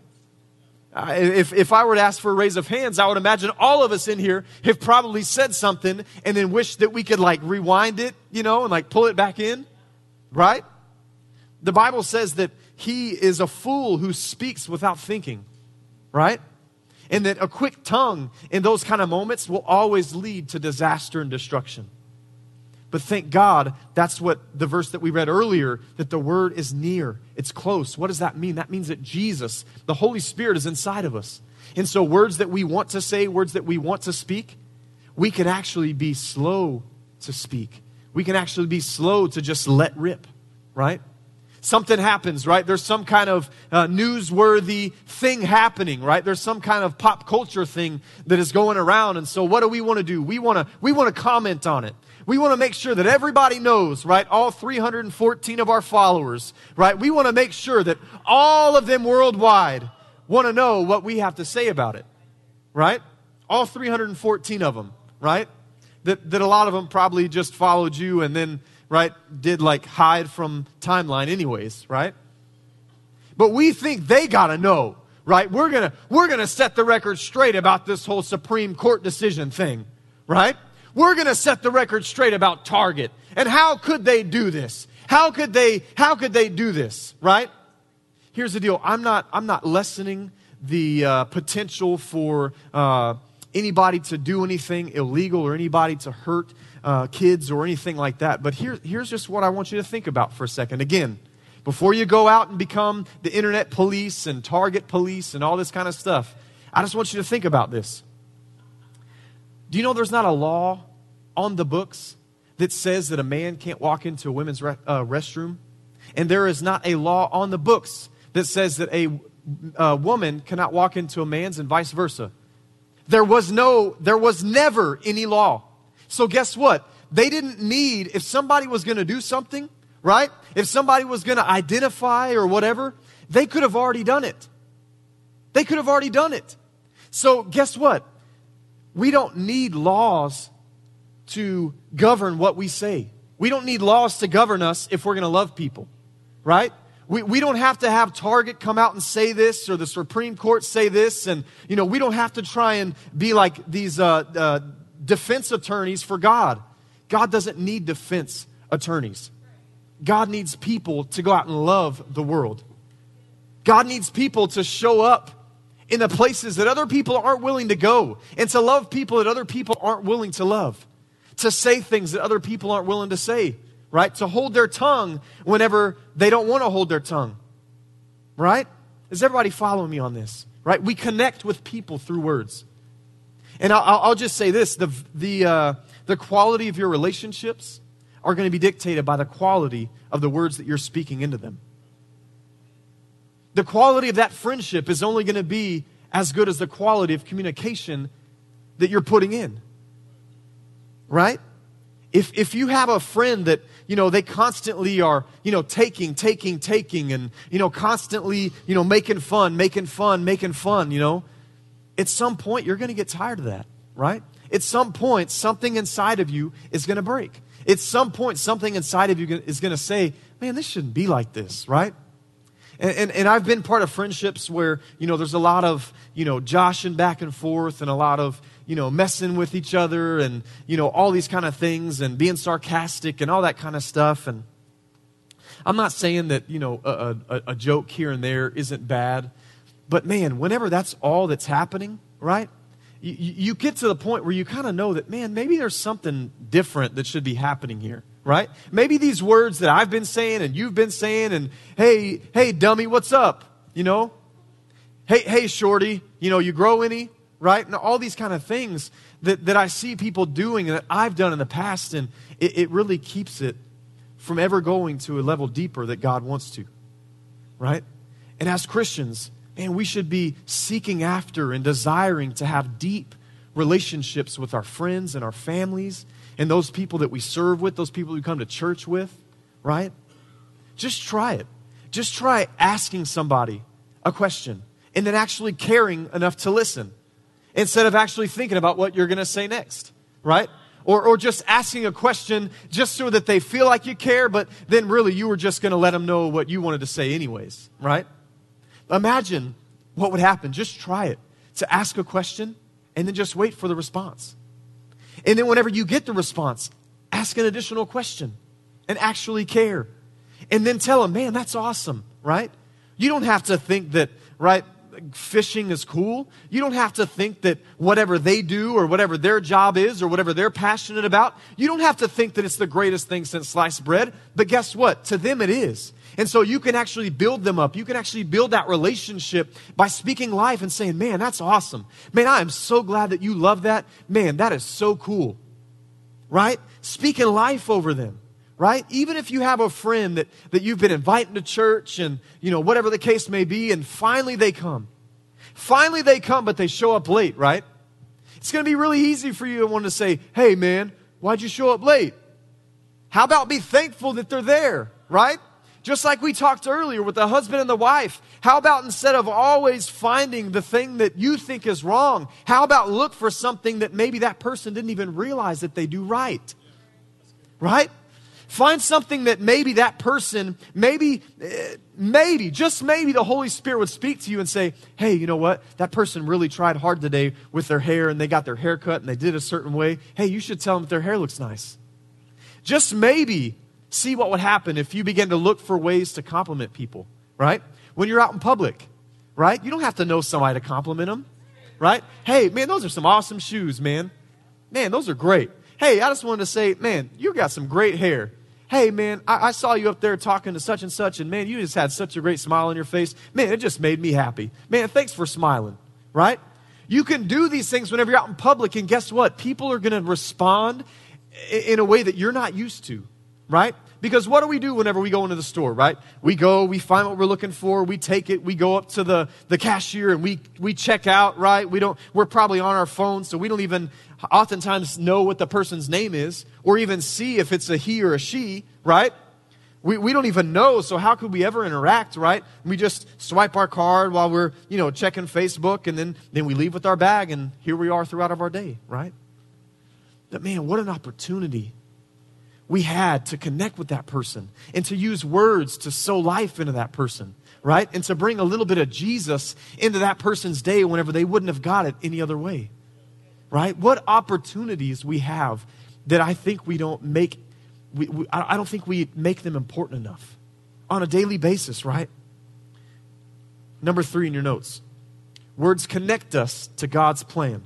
E: If I were to ask for a raise of hands, I would imagine all of us in here have probably said something and then wished that we could like rewind it, and like pull it back in, right? The Bible says that he is a fool who speaks without thinking, right? And that a quick tongue in those kind of moments will always lead to disaster and destruction. But thank God, that's what the verse that we read earlier, that the word is near. It's close. What does that mean? That means that Jesus, the Holy Spirit, is inside of us. And so words that we want to say, words that we want to speak, we can actually be slow to speak. We can actually be slow to just let rip, right? Something happens, right? There's some kind of newsworthy thing happening, right? There's some kind of pop culture thing that is going around. And so what do we want to do? We want to comment on it. We want to make sure that everybody knows, right? All 314 of our followers, right? We want to make sure that all of them worldwide want to know what we have to say about it, right? All 314 of them, right? That a lot of them probably just followed you and then, right, did like hide from timeline anyways, right? But we think they got to know, right? We're going to set the record straight about this whole Supreme Court decision thing, right? We're going to set the record straight about Target. And how could they do this? How could they do this, right? Here's the deal. I'm not lessening the potential for anybody to do anything illegal or anybody to hurt kids or anything like that. But here's just what I want you to think about for a second. Again, before you go out and become the internet police and Target police and all this kind of stuff, I just want you to think about this. Do you know there's not a law on the books that says that a man can't walk into a women's restroom? And there is not a law on the books that says that a woman cannot walk into a man's and vice versa. There was never any law. So guess what? They didn't need, if somebody was going to do something, right? If somebody was going to identify or whatever, they could have already done it. They could have already done it. So guess what? We don't need laws to govern what we say. We don't need laws to govern us if we're going to love people, right? We don't have to have Target come out and say this or the Supreme Court say this. And, we don't have to try and be like these defense attorneys for God. God doesn't need defense attorneys. God needs people to go out and love the world. God needs people to show up in the places that other people aren't willing to go, and to love people that other people aren't willing to love, to say things that other people aren't willing to say, right? To hold their tongue whenever they don't want to hold their tongue, right? Is everybody following me on this, right? We connect with people through words. And I'll just say this, the quality of your relationships are going to be dictated by the quality of the words that you're speaking into them. The quality of that friendship is only going to be as good as the quality of communication that you're putting in. Right? If you have a friend that, they constantly are, taking and, constantly, making fun, at some point you're going to get tired of that, right? At some point, something inside of you is going to break. At some point, something inside of you is going to say, man, this shouldn't be like this, right? And I've been part of friendships where, there's a lot of, joshing back and forth and a lot of, messing with each other and, all these kind of things and being sarcastic and all that kind of stuff. And I'm not saying that, a joke here and there isn't bad. But man, whenever that's all that's happening, right? You get to the point where you kind of know that, man, maybe there's something different that should be happening here, right? Maybe these words that I've been saying and you've been saying and, hey, dummy, what's up? Hey, shorty, you grow any, right? And all these kind of things that I see people doing and that I've done in the past, and it really keeps it from ever going to a level deeper that God wants to, right? And as Christians, man, we should be seeking after and desiring to have deep relationships with our friends and our families and those people that we serve with, those people we come to church with, right? Just try it. Just try asking somebody a question and then actually caring enough to listen instead of actually thinking about what you're going to say next, right? Or just asking a question just so that they feel like you care, but then really you were just going to let them know what you wanted to say anyways, right? Imagine what would happen. Just try it. To ask a question and then just wait for the response. And then whenever you get the response, ask an additional question and actually care. And then tell them, man, that's awesome, right? You don't have to think that, right, fishing is cool. You don't have to think that whatever they do or whatever their job is or whatever they're passionate about, you don't have to think that it's the greatest thing since sliced bread. But guess what? To them it is. And so you can actually build them up. You can actually build that relationship by speaking life and saying, man, that's awesome. Man, I am so glad that you love that. Man, that is so cool. Right? Speaking life over them. Right? Even if you have a friend that you've been inviting to church and, whatever the case may be, and finally they come. Finally they come, but they show up late, right? It's going to be really easy for you to want to say, hey, man, why'd you show up late? How about be thankful that they're there, right? Just like we talked earlier with the husband and the wife. How about instead of always finding the thing that you think is wrong, how about look for something that maybe that person didn't even realize that they do right? Right? Find something that maybe that person, maybe, just maybe the Holy Spirit would speak to you and say, hey, you know what? That person really tried hard today with their hair and they got their hair cut and they did a certain way. Hey, you should tell them that their hair looks nice. Just maybe see what would happen if you begin to look for ways to compliment people, right? When you're out in public, right? You don't have to know somebody to compliment them, right? Hey, man, those are some awesome shoes, man. Man, those are great. Hey, I just wanted to say, man, you got some great hair. Hey, man, I saw you up there talking to such and such, and man, you just had such a great smile on your face. Man, it just made me happy. Man, thanks for smiling, right? You can do these things whenever you're out in public, and guess what? People are going to respond in a way that you're not used to, right? Because what do we do whenever we go into the store, right? We go, we find what we're looking for, we take it, we go up to the cashier, and we check out, right? We're probably on our phone, so we don't even oftentimes know what the person's name is, or even see if it's a he or a she, right? We don't even know, so how could we ever interact, right? We just swipe our card while we're, checking Facebook, and then we leave with our bag, and here we are throughout of our day, right? But man, what an opportunity we had to connect with that person and to use words to sow life into that person, right? And to bring a little bit of Jesus into that person's day whenever they wouldn't have got it any other way, right? What opportunities we have that I think we don't make, I don't think we make them important enough on a daily basis, right? Number 3 in your notes. Words connect us to God's plan.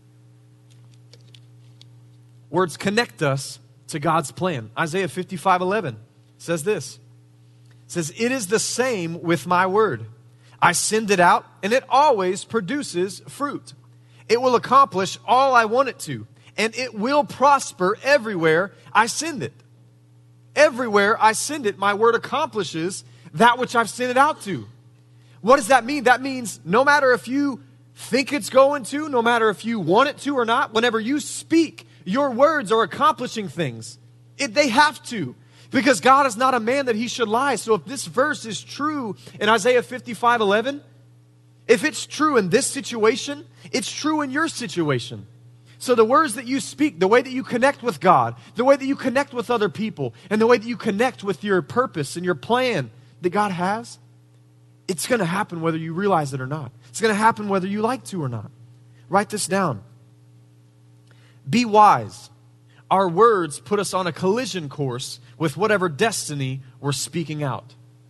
E: Words connect us to God's plan. Isaiah 55:11 says this. It says, it is the same with my word. I send it out, and it always produces fruit. It will accomplish all I want it to, and it will prosper everywhere I send it. Everywhere I send it, my word accomplishes that which I've sent it out to. What does that mean? That means no matter if you think it's going to, no matter if you want it to or not, whenever you speak, your words are accomplishing things. They have to. Because God is not a man that he should lie. So if this verse is true in Isaiah 55:11, if it's true in this situation, it's true in your situation. So the words that you speak, the way that you connect with God, the way that you connect with other people, and the way that you connect with your purpose and your plan that God has, it's going to happen whether you realize it or not. It's going to happen whether you like to or not. Write this down. Be wise. Our words put us on a collision course with whatever destiny we're speaking out.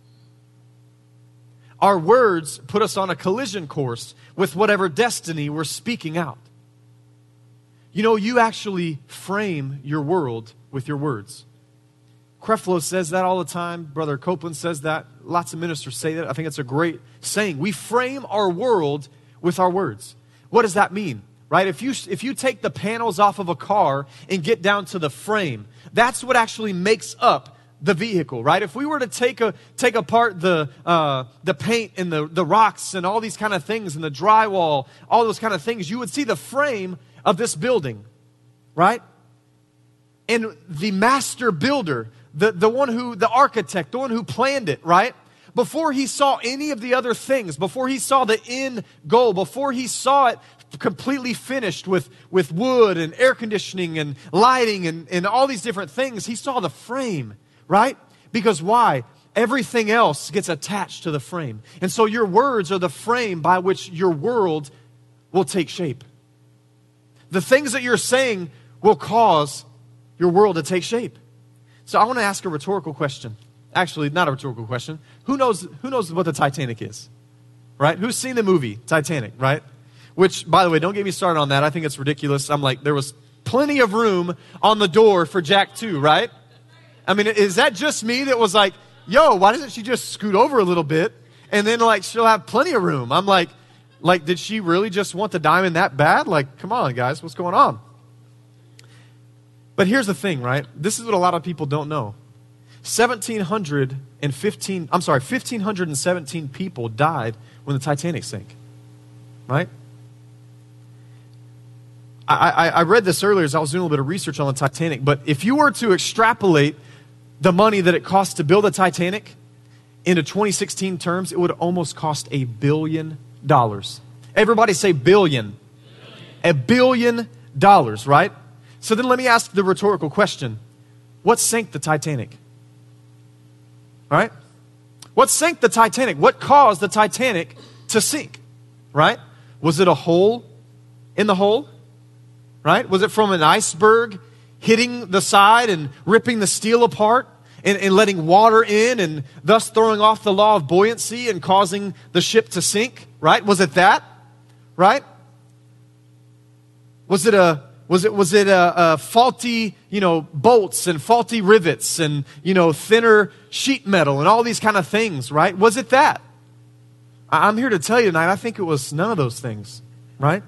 E: Our words put us on a collision course with whatever destiny we're speaking out. You know, you actually frame your world with your words. Creflo says that all the time. Brother Copeland says that. Lots of ministers say that. I think it's a great saying. We frame our world with our words. What does that mean? Right? If you take the panels off of a car and get down to the frame, that's what actually makes up the vehicle, right? If we were to take apart the paint and the rocks and all these kind of things and the drywall, all those kind of things, you would see the frame of this building, right? And the master builder, the architect, the one who planned it, right? Before he saw any of the other things, before he saw the end goal, before he saw it completely finished with wood and air conditioning and lighting and all these different things, he saw the frame, right? Because why? Everything else gets attached to the frame. And so your words are the frame by which your world will take shape. The things that you're saying will cause your world to take shape. So I want to ask a rhetorical question. Actually, not a rhetorical question. Who knows what the Titanic is? Right? Who's seen the movie Titanic, right? Which, by the way, don't get me started on that. I think it's ridiculous. I'm like, there was plenty of room on the door for Jack 2, right? I mean, is that just me that was like, yo, why doesn't she just scoot over a little bit and then like she'll have plenty of room? I'm like, did she really just want the diamond that bad? Like, come on, guys, what's going on? But here's the thing, right? This is what a lot of people don't know. 1,517 people died when the Titanic sank, right? I read this earlier as I was doing a little bit of research on the Titanic, but if you were to extrapolate the money that it cost to build the Titanic into 2016 terms, it would almost cost $1 billion. Everybody say billion. $1 billion, right? So then let me ask the rhetorical question. What sank the Titanic? All right? What sank the Titanic? What caused the Titanic to sink? Right? Was it a hole in the hull? Right? Was it from an iceberg hitting the side and ripping the steel apart and letting water in and thus throwing off the law of buoyancy and causing the ship to sink? Right? Was it that? Right? Was it a faulty, bolts and faulty rivets and, thinner sheet metal and all these kind of things, right? Was it that? I'm here to tell you tonight, I think it was none of those things, right?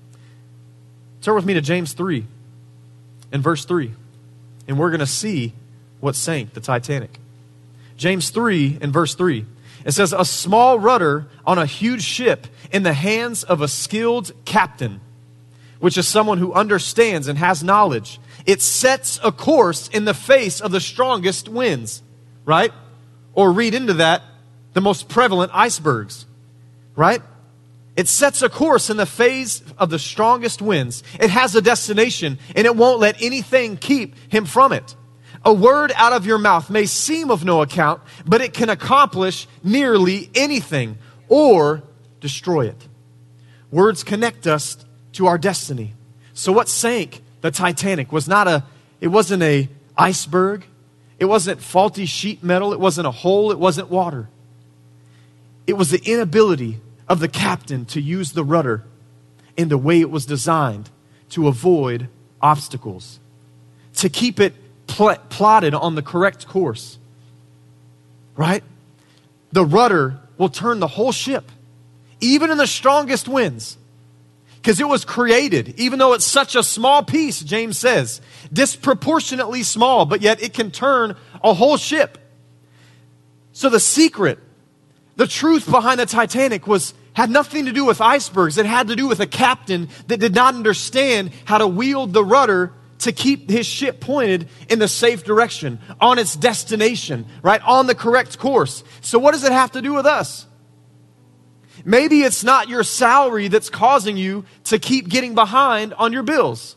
E: Turn with me to James 3 and verse 3, and we're going to see what sank the Titanic. James 3 and verse 3. It says, a small rudder on a huge ship in the hands of a skilled captain, which is someone who understands and has knowledge. It sets a course in the face of the strongest winds, right? Or read into that, the most prevalent icebergs, right? It sets a course in the face of the strongest winds. It has a destination, and it won't let anything keep him from it. A word out of your mouth may seem of no account, but it can accomplish nearly anything or destroy it. Words connect us to our destiny. So what sank the Titanic it wasn't an iceberg. It wasn't faulty sheet metal. It wasn't a hole. It wasn't water. It was the inability of the captain to use the rudder in the way it was designed to avoid obstacles, to keep it plotted on the correct course, right? The rudder will turn the whole ship, even in the strongest winds, because it was created, even though it's such a small piece, James says, disproportionately small, but yet it can turn a whole ship. So the secret, the truth behind the Titanic had nothing to do with icebergs. It had to do with a captain that did not understand how to wield the rudder to keep his ship pointed in the safe direction, on its destination, right? On the correct course. So what does it have to do with us? Maybe it's not your salary that's causing you to keep getting behind on your bills.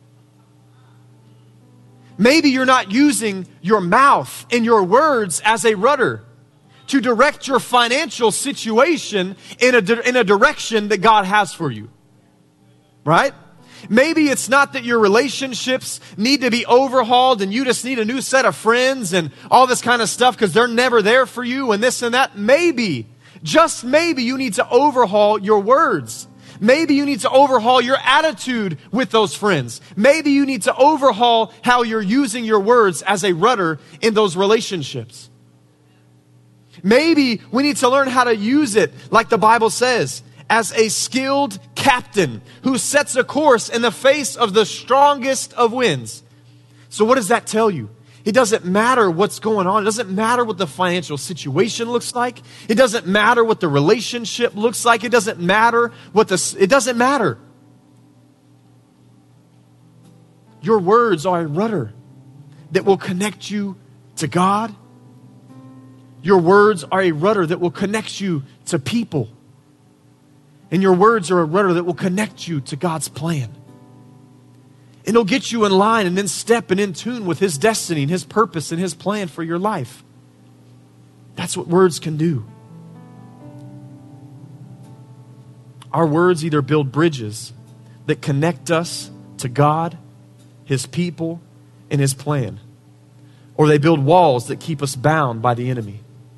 E: Maybe you're not using your mouth and your words as a rudder to direct your financial situation in a direction that God has for you. Right? Maybe it's not that your relationships need to be overhauled and you just need a new set of friends and all this kind of stuff because they're never there for you and this and that. Maybe, just maybe, you need to overhaul your words. Maybe you need to overhaul your attitude with those friends. Maybe you need to overhaul how you're using your words as a rudder in those relationships. Maybe we need to learn how to use it, like the Bible says, as a skilled captain who sets a course in the face of the strongest of winds. So what does that tell you? It doesn't matter what's going on. It doesn't matter what the financial situation looks like. It doesn't matter what the relationship looks like. It doesn't matter it doesn't matter. Your words are a rudder that will connect you to God. Your words are a rudder that will connect you to people. And your words are a rudder that will connect you to God's plan. And it'll get you in line and in step and in tune with His destiny and His purpose and His plan for your life. That's what words can do. Our words either build bridges that connect us to God, His people, and His plan, or they build walls that keep us bound by the enemy.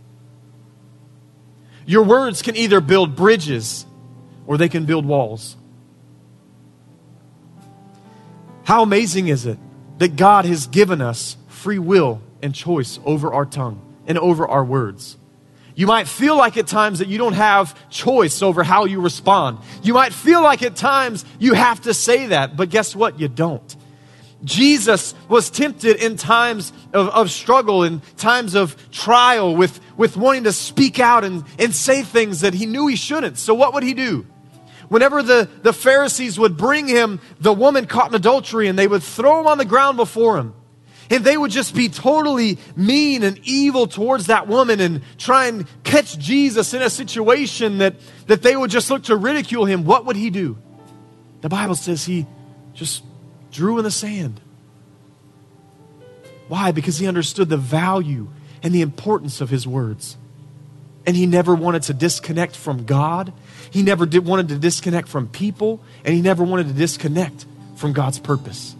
E: Your words can either build bridges or they can build walls. How amazing is it that God has given us free will and choice over our tongue and over our words? You might feel like at times that you don't have choice over how you respond. You might feel like at times you have to say that, but guess what? You don't. Jesus was tempted in times of struggle, in times of trial, with wanting to speak out and say things that he knew he shouldn't. So what would he do? Whenever the Pharisees would bring him the woman caught in adultery, and they would throw him on the ground before him, and they would just be totally mean and evil towards that woman and try and catch Jesus in a situation that they would just look to ridicule him, what would he do? The Bible says he just drew in the sand. Why? Because he understood the value and the importance of his words. And he never wanted to disconnect from God. He never wanted to disconnect from people. And he never wanted to disconnect from God's purpose.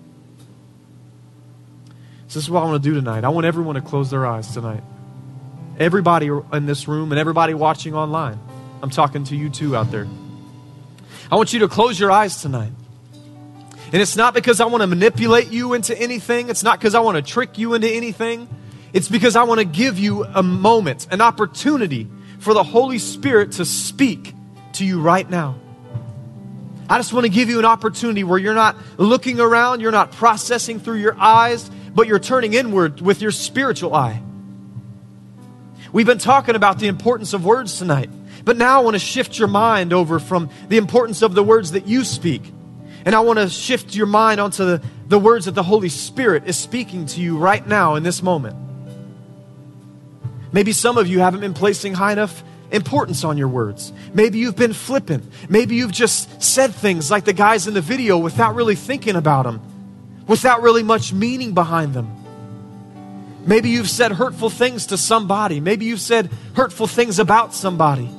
E: So this is what I want to do tonight. I want everyone to close their eyes tonight. Everybody in this room and everybody watching online. I'm talking to you too out there. I want you to close your eyes tonight. And it's not because I want to manipulate you into anything. It's not because I want to trick you into anything. It's because I want to give you a moment, an opportunity for the Holy Spirit to speak to you right now. I just want to give you an opportunity where you're not looking around, you're not processing through your eyes, but you're turning inward with your spiritual eye. We've been talking about the importance of words tonight, but now I want to shift your mind over from the importance of the words that you speak. And I want to shift your mind onto the words that the Holy Spirit is speaking to you right now in this moment. Maybe some of you haven't been placing high enough importance on your words. Maybe you've been flippant. Maybe you've just said things like the guys in the video without really thinking about them, without really much meaning behind them. Maybe you've said hurtful things to somebody. Maybe you've said hurtful things about somebody.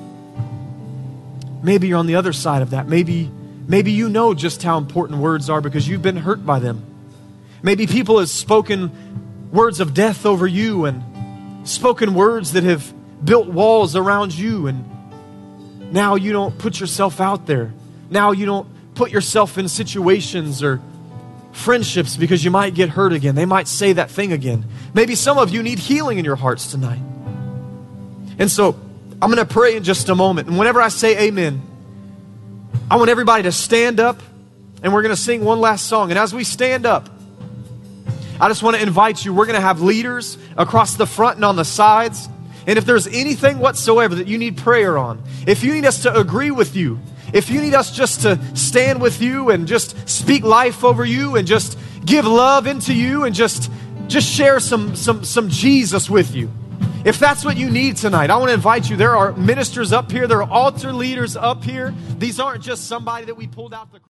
E: Maybe you're on the other side of that. Maybe you know just how important words are because you've been hurt by them. Maybe people have spoken words of death over you and spoken words that have built walls around you, and now you don't put yourself out there. Now you don't put yourself in situations or friendships because you might get hurt again. They might say that thing again. Maybe some of you need healing in your hearts tonight. And so I'm going to pray in just a moment. And whenever I say amen, I want everybody to stand up, and we're going to sing one last song. And as we stand up, I just want to invite you. We're going to have leaders across the front and on the sides. And if there's anything whatsoever that you need prayer on, if you need us to agree with you, if you need us just to stand with you and just speak life over you and just give love into you and just share some Jesus with you, if that's what you need tonight, I want to invite you. There are ministers up here. There are altar leaders up here. These aren't just somebody that we pulled out the